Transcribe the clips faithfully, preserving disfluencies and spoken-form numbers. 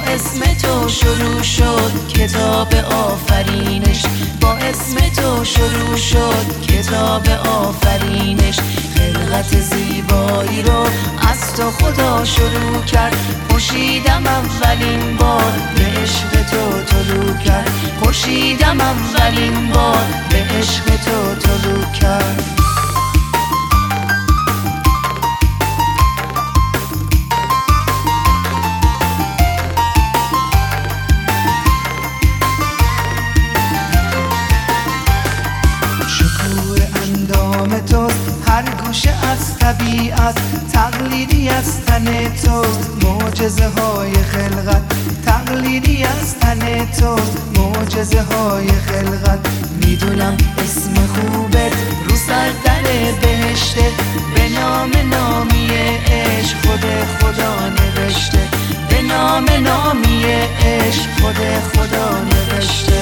اسم تو شروع شد کتاب آفرینش، با اسم تو شروع شد کتاب آفرینش. خلقت زیبایی رو از تو خدا شروع کرد، خورشیدم اولین بار به عشق تو طلوع کرد، خورشیدم اولین بار به عشق تو طلوع کرد. اندام توست هر گوشه از طبیعت، تقلیدی از تن توست معجزه های خلقت، تقلیدی از تن توست معجزه های خلقت. میدونم اسم خوبت رو سر در بهشته، به نام نامی عشق خود خدا نوشته، به نام نامی عشق خود خدا نوشته.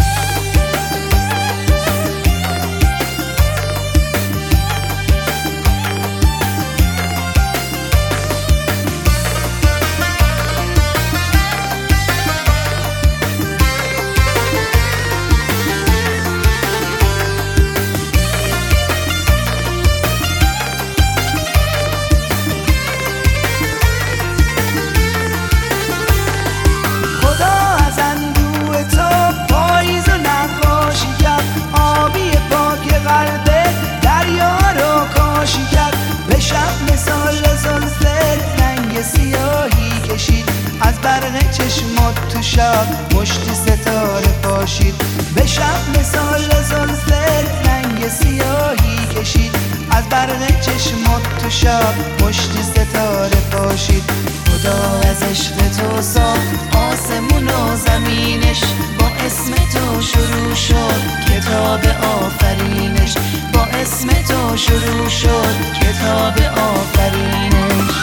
سیاهی کشید از برق چشمات تو شب مشت ستاره پاشید، به شب مثال زلف رنگ سیاهی کشید از برق چشمات تو شب مشت ستاره پاشید. خدا از عشق تو ساخت آسمون و زمینش، با اسم تو شروع شد کتاب آفرینش، با اسم تو شروع شد کتاب آفرینش.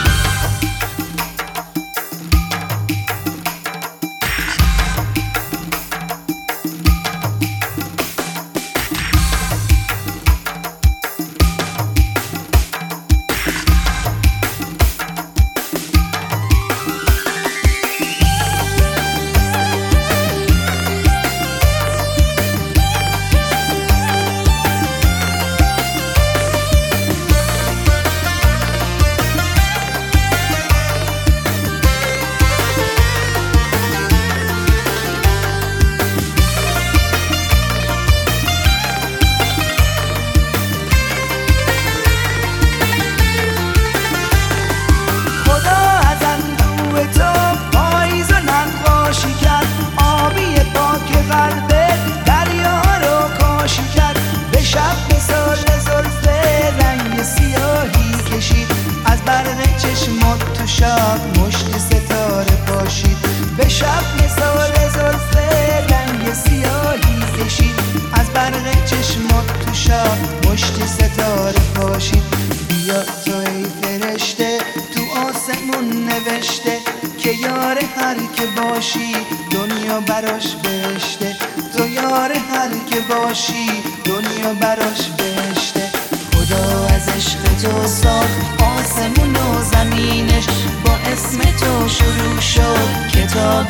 چشمات تو شب مشت ستاره پاشید، به شب مثال زلف رنگ سیاهی کشید از برق چشمات تو شب مشت ستاره پاشید. بیا تو ای فرشته تو آسمون نوشته که یار هر که باشی دنیا براش بهشته، تو یار هر که باشی دنیا براش بهشته. خدا از عشق تو ساخت آسمون و زمینش، با اسم تو شروع شد کتاب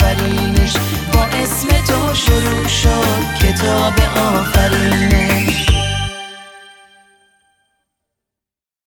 آفرینش، با اسم تو شروع شد کتاب آفرینش.